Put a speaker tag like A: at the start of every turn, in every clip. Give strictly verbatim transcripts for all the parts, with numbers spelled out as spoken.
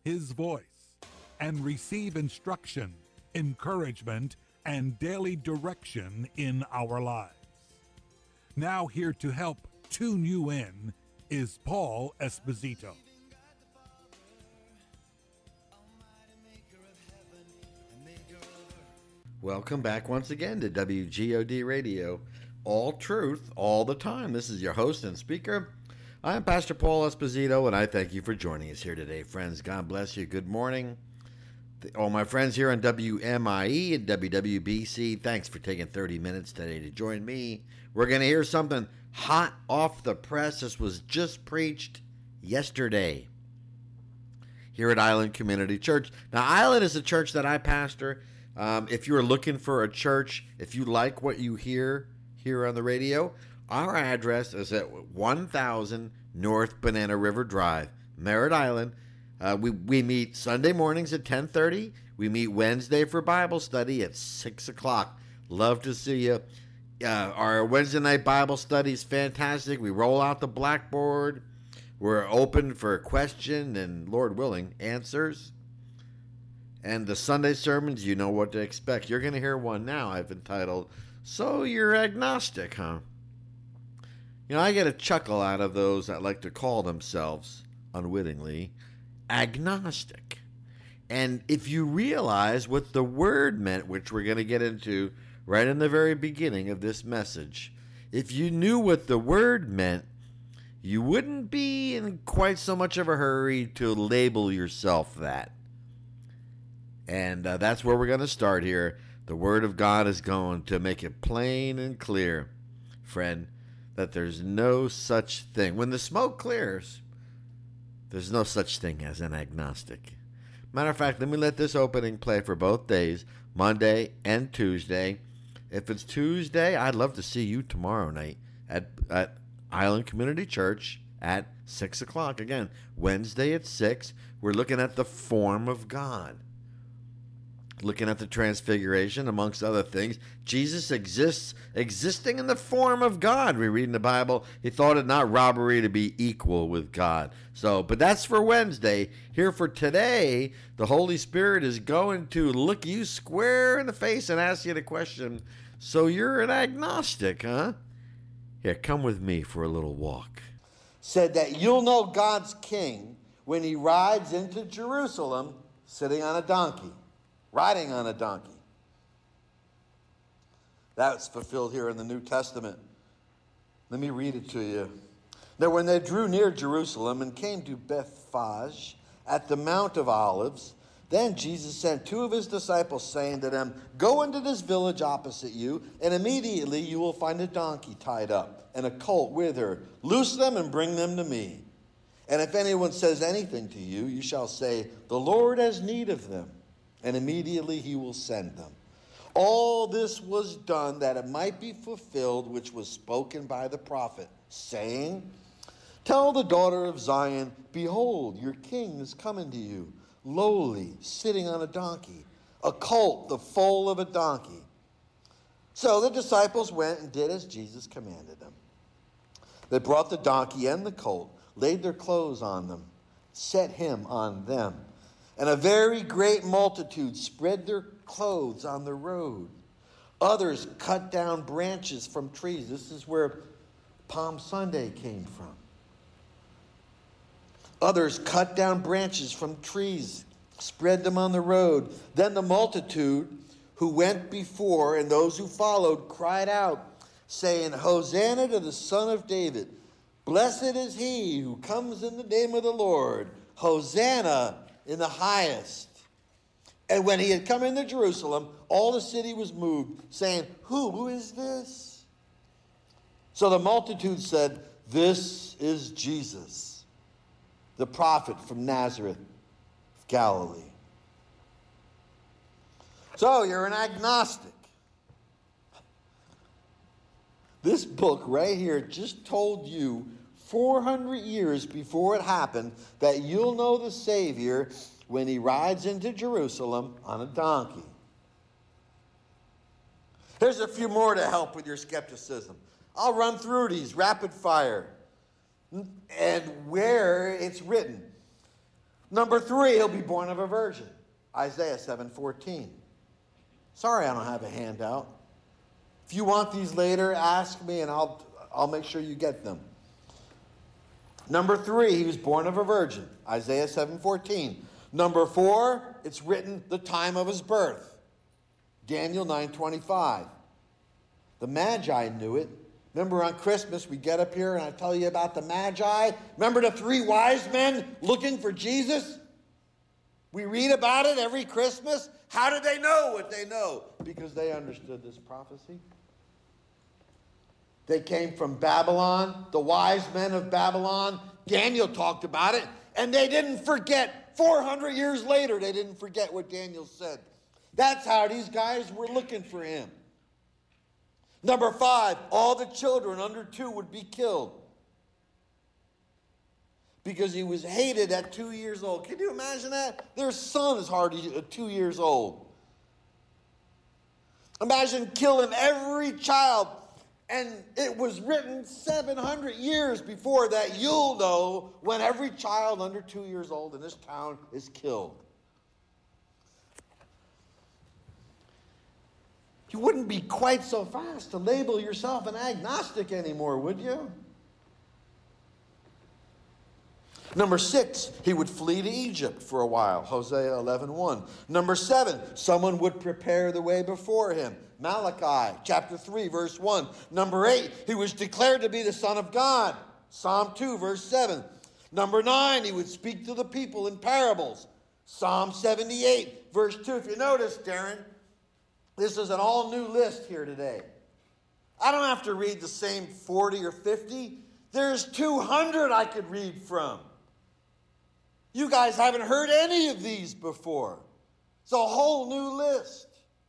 A: His voice and receive instruction, encouragement, and daily direction in our lives. Now, here to help tune you in is Paul Esposito.
B: Welcome back once again to W G O D Radio. All truth, all the time. This is your host and speaker. I am Pastor Paul Esposito, and I thank you for joining us here today, friends. God bless you. Good morning. All my friends here on W M I E and W W B C, thanks for taking thirty minutes today to join me. We're going to hear something hot off the press. This was just preached yesterday here at Island Community Church. Now, Island is a church that I pastor. Um, if you're looking for a church, if you like what you hear here on the radio, our address is at one thousand North Banana River Drive, Merritt Island. Uh, we, we meet Sunday mornings at ten thirty. We meet Wednesday for Bible study at six o'clock. Love to see you. Uh, our Wednesday night Bible study is fantastic. We roll out the blackboard. We're open for question and, Lord willing, answers. And the Sunday sermons, you know what to expect. You're going to hear one now I've entitled, So You're Agnostic, Huh? You know, I get a chuckle out of those that like to call themselves, unwittingly, agnostic. And if you realize what the word meant, which we're going to get into right in the very beginning of this message, if you knew what the word meant, you wouldn't be in quite so much of a hurry to label yourself that. And uh, that's where we're going to start here. The Word of God is going to make it plain and clear, friend, that there's no such thing. When the smoke clears, there's no such thing as an agnostic. Matter of fact, let me let this opening play for both days, Monday and Tuesday. If it's Tuesday, I'd love to see you tomorrow night at, at Island Community Church at six o'clock. Again, Wednesday at six, we're looking at the form of God. Looking at the transfiguration, amongst other things. Jesus exists, existing in the form of God. We read in the Bible, he thought it not robbery to be equal with God. So, but that's for Wednesday. Here for today, the Holy Spirit is going to look you square in the face and ask you the question, so you're an agnostic, huh? Here, come with me for a little walk.
C: Said that you'll know God's king when he rides into Jerusalem sitting on a donkey. Riding on a donkey. That's fulfilled here in the New Testament. Let me read it to you. Now, when they drew near Jerusalem and came to Bethphage at the Mount of Olives, then Jesus sent two of his disciples, saying to them, Go into this village opposite you, and immediately you will find a donkey tied up, and a colt with her. Loose them and bring them to me. And if anyone says anything to you, you shall say, The Lord has need of them. And immediately he will send them. All this was done that it might be fulfilled, which was spoken by the prophet, saying, Tell the daughter of Zion, Behold, your king is coming to you, lowly, sitting on a donkey, a colt, the foal of a donkey. So the disciples went and did as Jesus commanded them. They brought the donkey and the colt, laid their clothes on them, set him on them. And a very great multitude spread their clothes on the road. Others cut down branches from trees. This is where Palm Sunday came from. Others cut down branches from trees, spread them on the road. Then the multitude who went before and those who followed cried out, saying, Hosanna to the Son of David. Blessed is he who comes in the name of the Lord. Hosanna in the highest. And when he had come into Jerusalem, all the city was moved, saying, Who is this? So the multitude said, This is Jesus, the prophet from Nazareth of Galilee. So you're an agnostic. This book right here just told you four hundred years before it happened that you'll know the Savior when he rides into Jerusalem on a donkey. Here's a few more to help with your skepticism. I'll run through these rapid fire and where it's written. Number three, he'll be born of a virgin. Isaiah seven fourteen. Sorry I don't have a handout. If you want these later, ask me and I'll, I'll make sure you get them. Number three, he was born of a virgin. Isaiah seven fourteen. Number four, it's written the time of his birth. Daniel nine twenty-five. The Magi knew it. Remember on Christmas, we get up here and I tell you about the Magi. Remember the three wise men looking for Jesus? We read about it every Christmas. How did they know what they know? Because they understood this prophecy. They came from Babylon, the wise men of Babylon. Daniel talked about it, and they didn't forget. four hundred years later, they didn't forget what Daniel said. That's how these guys were looking for him. Number five, all the children under two would be killed because he was hated at two years old. Can you imagine that? Their son is hardly two years old. Imagine killing every child. And it was written seven hundred years before that. You'll know when every child under two years old in this town is killed. You wouldn't be quite so fast to label yourself an agnostic anymore, would you? Number six, he would flee to Egypt for a while. Hosea eleven one. Number seven, someone would prepare the way before him. Malachi chapter three, verse one. Number eight, he was declared to be the Son of God. Psalm two, verse seven. Number nine, he would speak to the people in parables. Psalm seventy-eight, verse two. If you notice, Darren, this is an all-new list here today. I don't have to read the same forty or fifty. There's two hundred I could read from. You guys haven't heard any of these before. It's a whole new list.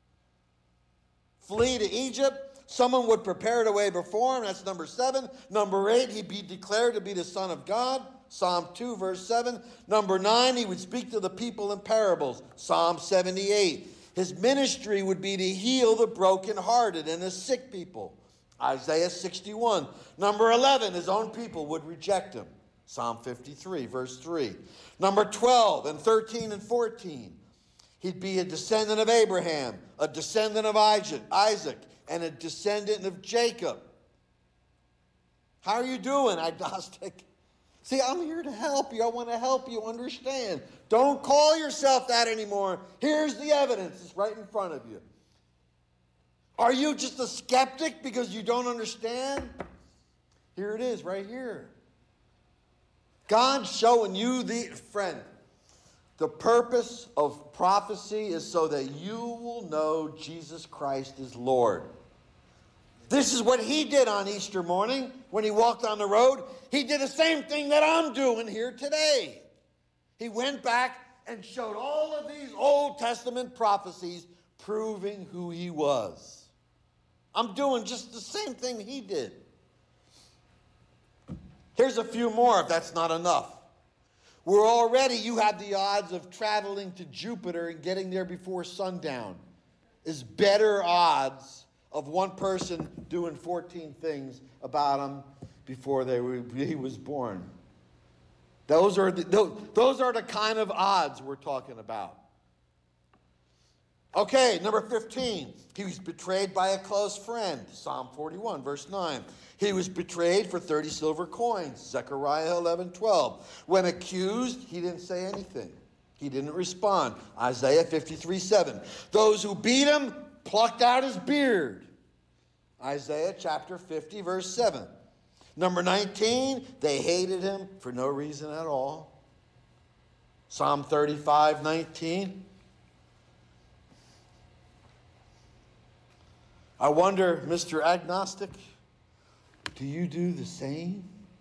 C: Flee to Egypt. Someone would prepare the way before him. That's number seven. Number eight, he'd be declared to be the Son of God. Psalm two, verse seven. Number nine, he would speak to the people in parables. Psalm seventy-eight. His ministry would be to heal the brokenhearted and the sick people. Isaiah sixty-one. Number eleven, his own people would reject him. Psalm fifty-three, verse three. Number twelve and thirteen and fourteen. He'd be a descendant of Abraham, a descendant of Isaac, and a descendant of Jacob. How are you doing, agnostic? See, I'm here to help you. I want to help you understand. Don't call yourself that anymore. Here's the evidence. It's right in front of you. Are you just a skeptic because you don't understand? Here it is, right here. God's showing you the, friend, the purpose of prophecy is so that you will know Jesus Christ is Lord. This is what he did on Easter morning when he walked on the road. He did the same thing that I'm doing here today. He went back and showed all of these Old Testament prophecies proving who he was. I'm doing just the same thing he did. Here's a few more if that's not enough. We're already, you have the odds of traveling to Jupiter and getting there before sundown. Is better odds of one person doing fourteen things about him before they were, he was born. Those are, the, those, those are the kind of odds we're talking about. Okay, number fifteen. He was betrayed by a close friend. Psalm forty-one, verse nine. He was betrayed for thirty silver coins. Zechariah eleven twelve. When accused, he didn't say anything. He didn't respond. Isaiah fifty-three seven. Those who beat him plucked out his beard. Isaiah chapter fifty, verse seven. Number nineteen, they hated him for no reason at all. Psalm thirty-five nineteen. I wonder, Mister Agnostic, do you do the same?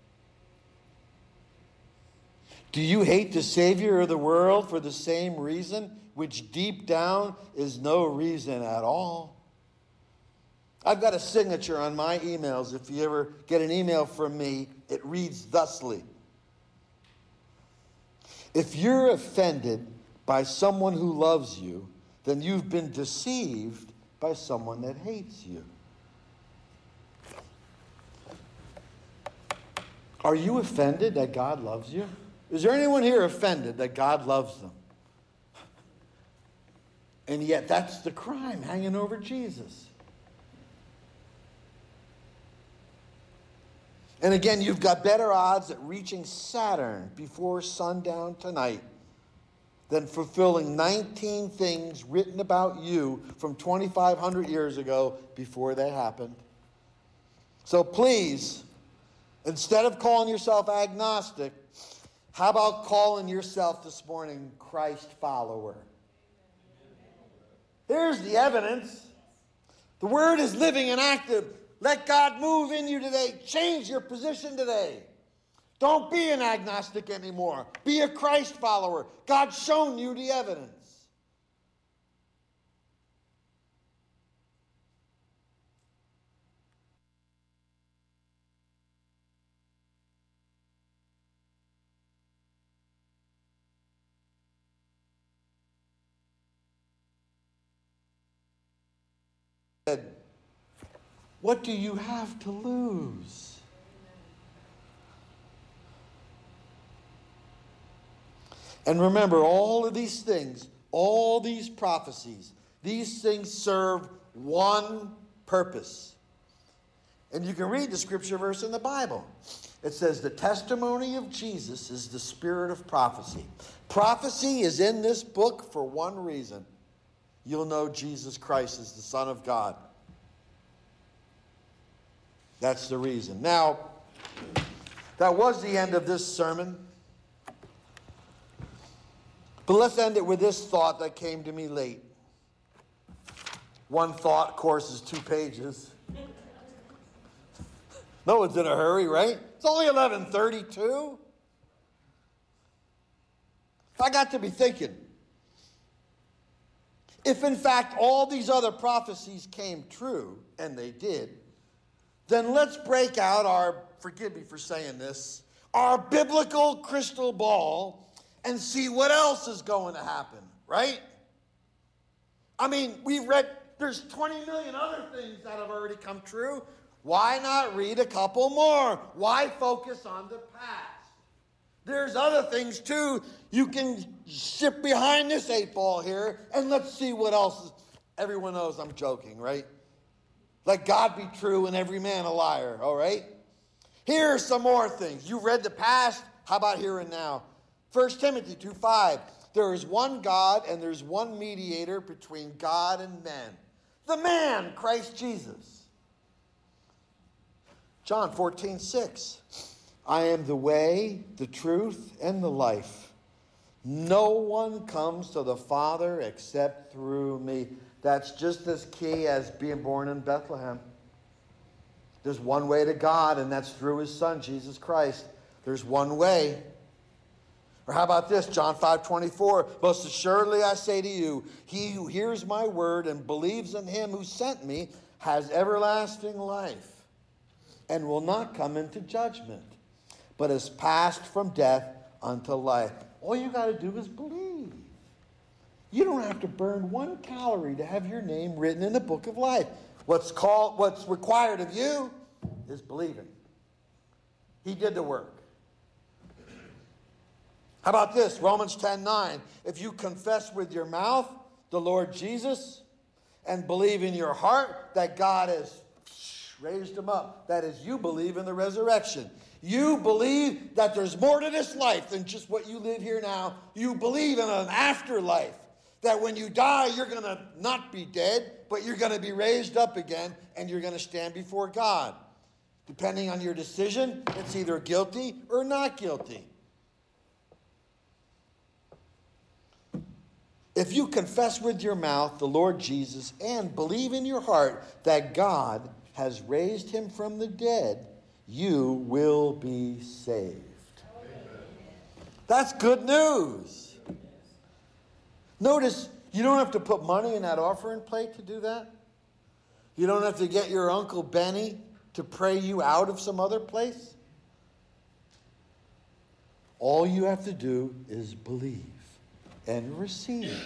C: Do you hate the Savior of the world for the same reason, which deep down is no reason at all? I've got a signature on my emails. If you ever get an email from me, it reads thusly. If you're offended by someone who loves you, then you've been deceived by someone that hates you. Are you offended that God loves you? Is there anyone here offended that God loves them? And yet that's the crime hanging over Jesus. And again, you've got better odds at reaching Saturn before sundown tonight than fulfilling nineteen things written about you from twenty-five hundred years ago before they happened. So please, instead of calling yourself agnostic, how about calling yourself this morning Christ follower? Here's the evidence. The Word is living and active. Let God move in you today. Change your position today. Don't be an agnostic anymore. Be a Christ follower. God's shown you the evidence. What do you have to lose? And remember, all of these things, all these prophecies, these things serve one purpose. And you can read the scripture verse in the Bible. It says the testimony of Jesus is the spirit of prophecy. Prophecy is in this book for one reason. You'll know Jesus Christ is the Son of God. That's the reason. Now, that was the end of this sermon. But let's end it with this thought that came to me late. One thought, of course, is two pages. No one's in a hurry, right? It's only eleven thirty-two. I got to be thinking, if in fact all these other prophecies came true, and they did, then let's break out our, forgive me for saying this, our biblical crystal ball and see what else is going to happen, right? I mean, we've read, there's twenty million other things that have already come true. Why not read a couple more? Why focus on the past? There's other things too. You can sit behind this eight ball here and let's see what else is. Everyone knows I'm joking, right? Let God be true and every man a liar, all right? Here are some more things. You read the past. How about here and now? First Timothy two five. There is one God and there's one mediator between God and men. The man, Christ Jesus. John fourteen six. I am the way, the truth, and the life. No one comes to the Father except through me. That's just as key as being born in Bethlehem. There's one way to God, and that's through his Son, Jesus Christ. There's one way. Or how about this? John five twenty-four. Most assuredly I say to you, he who hears my word and believes in him who sent me has everlasting life and will not come into judgment, but is passed from death unto life. All you got to do is believe. You don't have to burn one calorie to have your name written in the book of life. What's called, what's required of you is believing. He did the work. How about this? Romans ten nine. If you confess with your mouth the Lord Jesus and believe in your heart that God has raised him up, that is, you believe in the resurrection. You believe that there's more to this life than just what you live here now. You believe in an afterlife. That when you die, you're going to not be dead, but you're going to be raised up again, and you're going to stand before God. Depending on your decision, it's either guilty or not guilty. If you confess with your mouth the Lord Jesus and believe in your heart that God has raised him from the dead, you will be saved. Amen. That's good news. Notice, you don't have to put money in that offering plate to do that. You don't have to get your Uncle Benny to pray you out of some other place. All you have to do is believe and receive.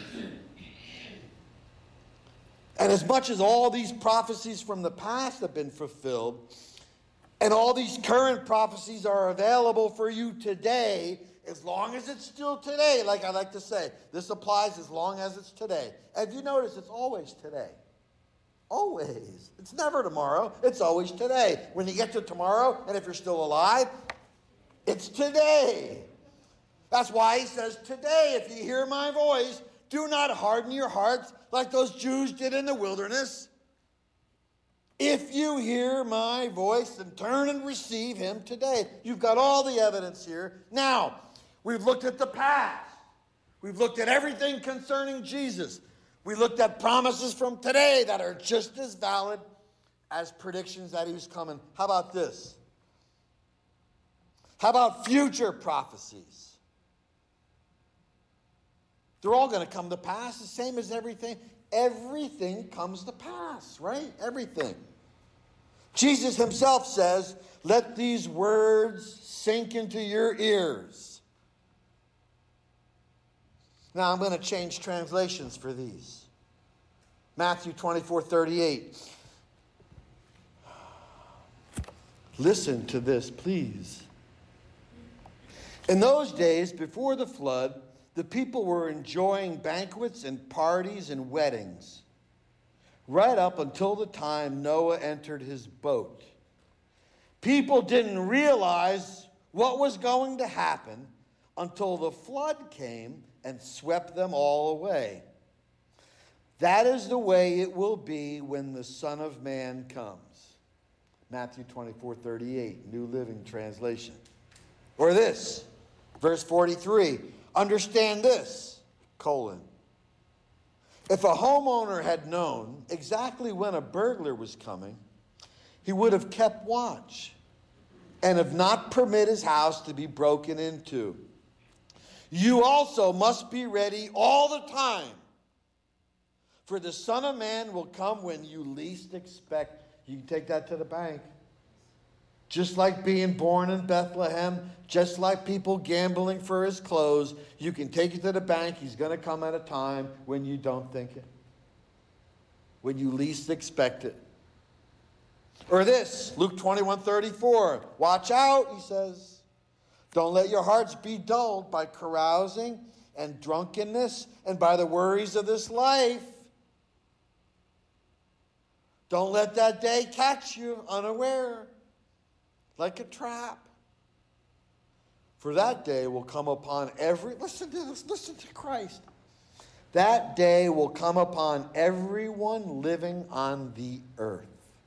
C: And as much as all these prophecies from the past have been fulfilled, and all these current prophecies are available for you today, as long as it's still today, like I like to say, this applies as long as it's today. And you notice it's always today. Always. It's never tomorrow. It's always today. When you get to tomorrow, and if you're still alive, it's today. That's why he says today, if you hear my voice, do not harden your hearts like those Jews did in the wilderness. If you hear my voice, then turn and receive him today. You've got all the evidence here. Now, we've looked at the past. We've looked at everything concerning Jesus. We looked at promises from today that are just as valid as predictions that he was coming. How about this? How about future prophecies? They're all going to come to pass, the same as everything. Everything comes to pass, right? Everything. Jesus himself says, let these words sink into your ears. Now I'm going to change translations for these. Matthew twenty-four thirty-eight. Listen to this, please. In those days, before the flood, the people were enjoying banquets and parties and weddings, right up until the time Noah entered his boat. People didn't realize what was going to happen until the flood came and swept them all away. That is the way it will be when the Son of Man comes. Matthew twenty-four thirty-eight, New Living Translation. Or this, verse forty-three. Understand this, colon. If a homeowner had known exactly when a burglar was coming, he would have kept watch and have not permitted his house to be broken into. You also must be ready all the time, for the Son of Man will come when you least expect. You can take that to the bank. Just like being born in Bethlehem, just like people gambling for his clothes, you can take it to the bank. He's going to come at a time when you don't think it, when you least expect it. Or this, Luke twenty-one thirty-four. Watch out, he says. Don't let your hearts be dulled by carousing and drunkenness and by the worries of this life. Don't let that day catch you unaware, like a trap. For that day will come upon every, listen to this, listen to Christ. That day will come upon everyone living on the earth.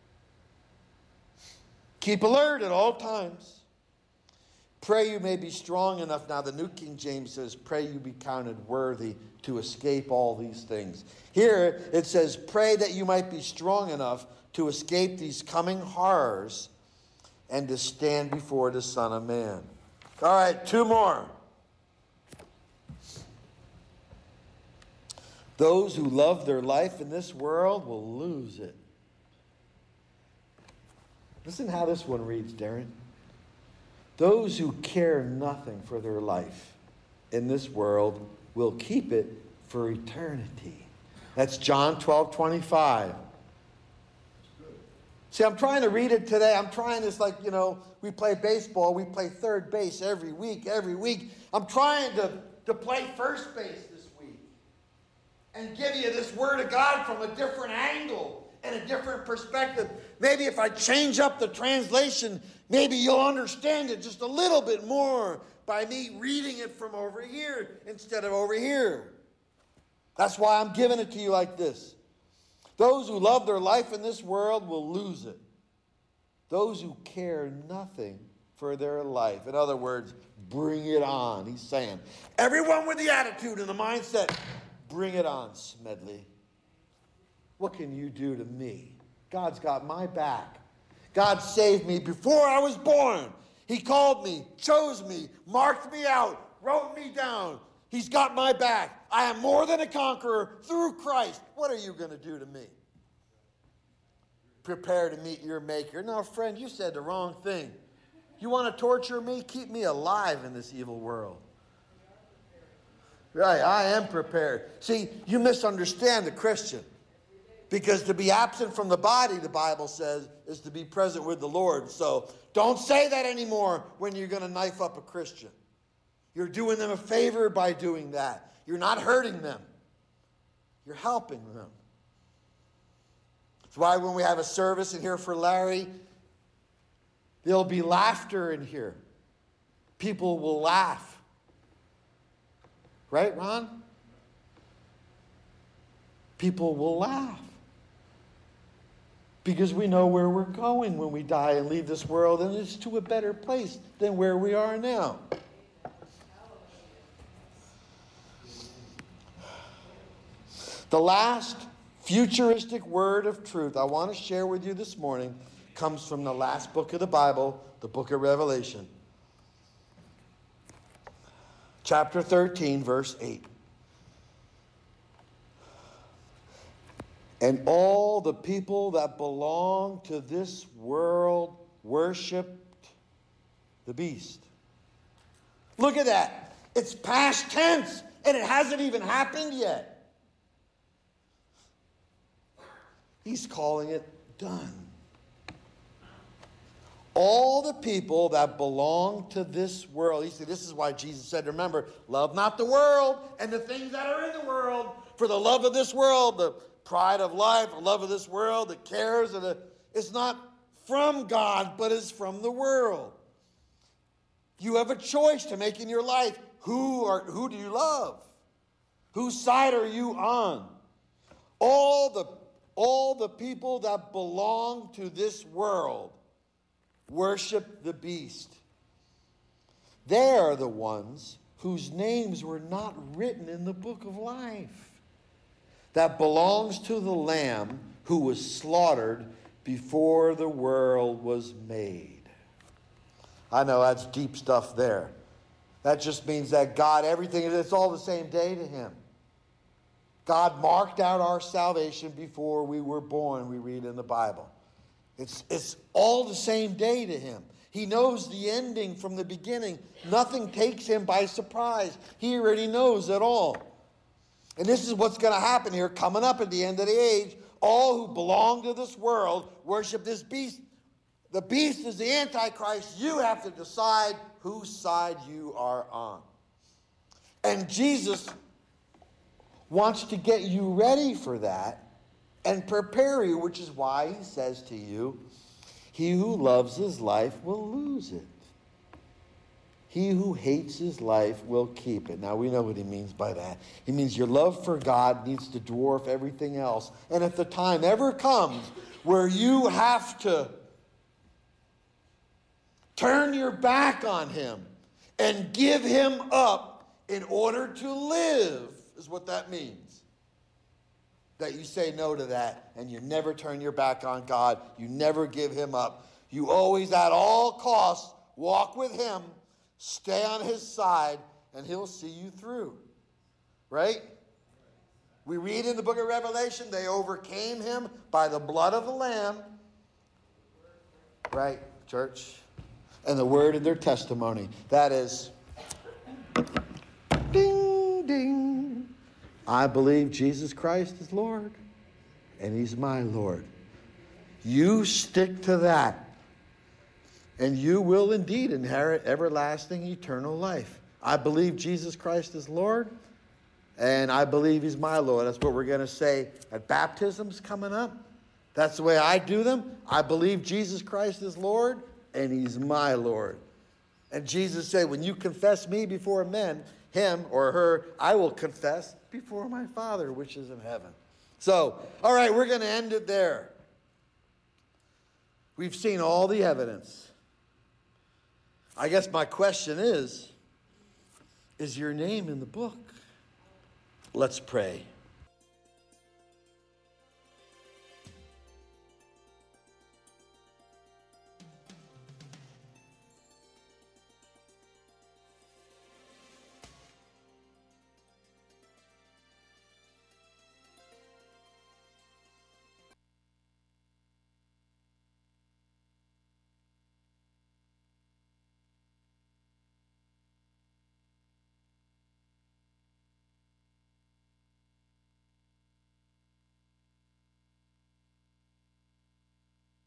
C: Keep alert at all times. Pray you may be strong enough. Now the New King James says, pray you be counted worthy to escape all these things. Here it says, pray that you might be strong enough to escape these coming horrors and to stand before the Son of Man. All right, two more. Those who love their life in this world will lose it. Listen how this one reads, Darren. Those who care nothing for their life in this world will keep it for eternity. That's John twelve twenty-five. See, I'm trying to read it today. I'm trying this like, you know, we play baseball. We play third base every week, every week. I'm trying to, to play first base this week and give you this Word of God from a different angle and a different perspective. Maybe if I change up the translation, maybe you'll understand it just a little bit more by me reading it from over here instead of over here. That's why I'm giving it to you like this. Those who love their life in this world will lose it. Those who care nothing for their life. In other words, bring it on. He's saying, everyone with the attitude and the mindset, bring it on, Smedley. What can you do to me? God's got my back. God saved me before I was born. He called me, chose me, marked me out, wrote me down. He's got my back. I am more than a conqueror through Christ. What are you going to do to me? Prepare to meet your Maker. No, friend, you said the wrong thing. You want to torture me? Keep me alive in this evil world. Right, I am prepared. See, you misunderstand the Christian. Because to be absent from the body, the Bible says, is to be present with the Lord. So don't say that anymore when you're going to knife up a Christian. You're doing them a favor by doing that. You're not hurting them. You're helping them. That's why when we have a service in here for Larry, there'll be laughter in here. People will laugh. Right, Ron? People will laugh. Because we know where we're going when we die and leave this world, and it's to a better place than where we are now. The last futuristic word of truth I want to share with you this morning comes from the last book of the Bible, the book of Revelation. Chapter thirteen, verse eight. And all the people that belong to this world worshiped the beast. Look at that. It's past tense, and it hasn't even happened yet. He's calling it done. All the people that belong to this world. You see, this is why Jesus said, remember, love not the world and the things that are in the world. For the love of this world, the pride of life, the love of this world, the cares of the, it's not from God, but is from the world. You have a choice to make in your life. Who are, who do you love? Whose side are you on? All the All the people that belong to this world worship the beast. They are the ones whose names were not written in the book of life that belongs to the Lamb who was slaughtered before the world was made. I know that's deep stuff there. That just means that God, everything, it's all the same day to him. God marked out our salvation before we were born, we read in the Bible. It's, it's all the same day to him. He knows the ending from the beginning. Nothing takes him by surprise. He already knows it all. And this is what's going to happen here coming up at the end of the age. All who belong to this world worship this beast. The beast is the Antichrist. You have to decide whose side you are on. And Jesus wants to get you ready for that and prepare you, which is why he says to you, he who loves his life will lose it. He who hates his life will keep it. Now, we know what he means by that. He means your love for God needs to dwarf everything else. And if the time ever comes where you have to turn your back on him and give him up in order to live, is what that means. That you say no to that and you never turn your back on God. You never give him up. You always, at all costs, walk with him, stay on his side, and he'll see you through. Right? We read in the book of Revelation, they overcame him by the blood of the Lamb. Right, church? And the word of their testimony. That is, ding, ding. I believe Jesus Christ is Lord, and he's my Lord. You stick to that, and you will indeed inherit everlasting, eternal life. I believe Jesus Christ is Lord, and I believe he's my Lord. That's what we're going to say at baptisms coming up. That's the way I do them. I believe Jesus Christ is Lord, and he's my Lord. And Jesus said, when you confess me before men, him or her, I will confess before my Father which is in heaven. So, all right, we're going to end it there. We've seen all the evidence. I guess my question is, is your name in the book? Let's pray.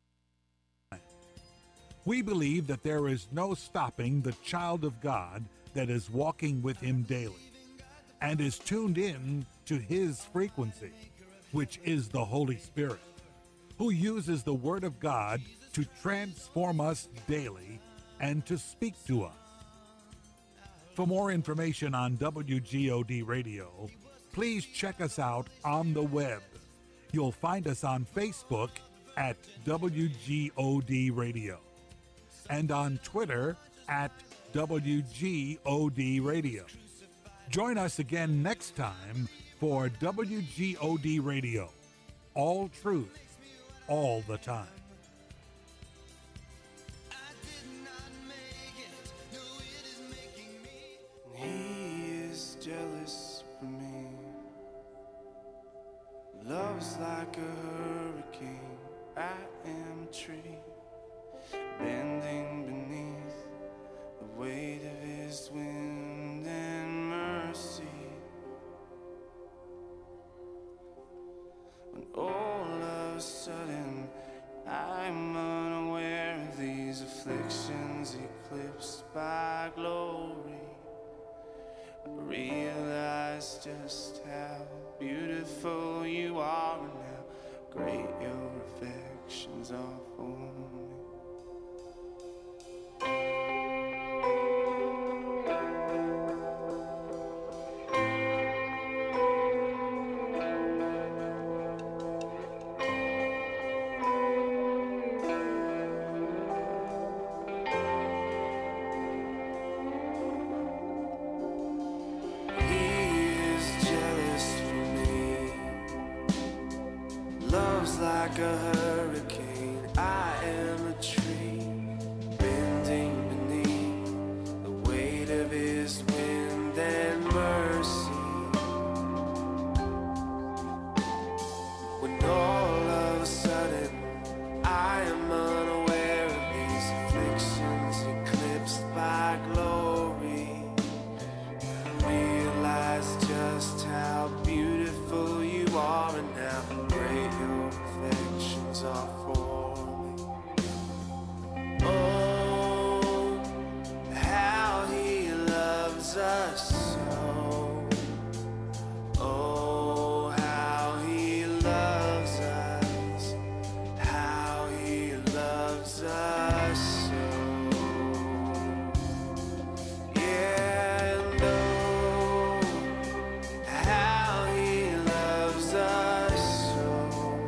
A: We believe that there is no stopping the child of God that is walking with him daily and is tuned in to his frequency, which is the Holy Spirit, who uses the Word of God to transform us daily and to speak to us. For more information on W G O D Radio, please check us out on the web. You'll find us on Facebook at W G O D Radio and on Twitter at W G O D Radio. Join us again next time for W G O D Radio, all truth, all the time.
D: He is jealous for me. Love's like a hurricane. I am a tree bending beneath the weight of his wind and mercy. When all of a sudden I'm unaware of these afflictions eclipsed by glory, I realize just how beautiful you are and how great your affections are for me. Like a hurricane, I am a tree bending beneath the weight of his wind and mercy. When all of a sudden I am unaware of these afflictions eclipsed by glory, I realize just how beautiful you are and how great your affections are for me. Oh, how he loves us so. Oh, how he loves us. How he loves us so. Yeah, and oh, how he loves us so.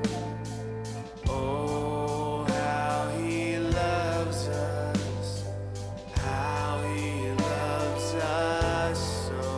D: Oh, how he loves us, how he loves us so.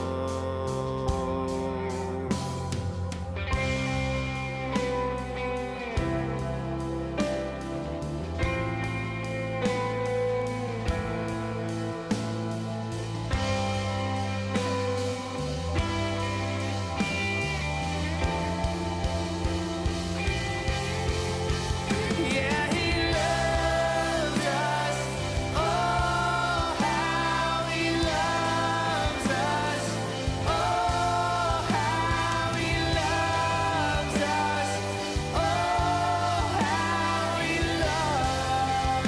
D: Yeah, he loves us. Oh, how he loves us. Oh, how he loves us. Oh, how he loves.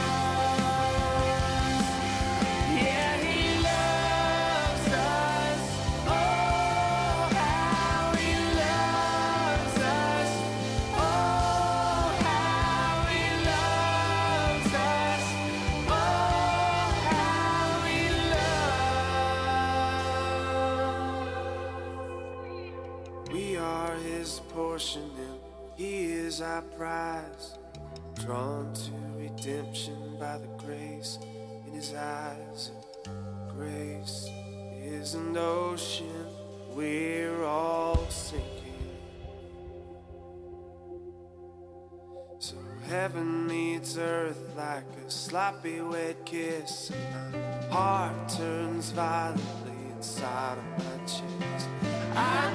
D: Yeah, he loves us. Oh, how he loves us. Oh, how he loves us. Oh, how he loves. We are his portion and he is our prize, drawn to redemption by the grace in his eyes. Grace is an ocean we're all sinking. So heaven meets earth like a sloppy wet kiss, and my heart turns violently inside of my chest. I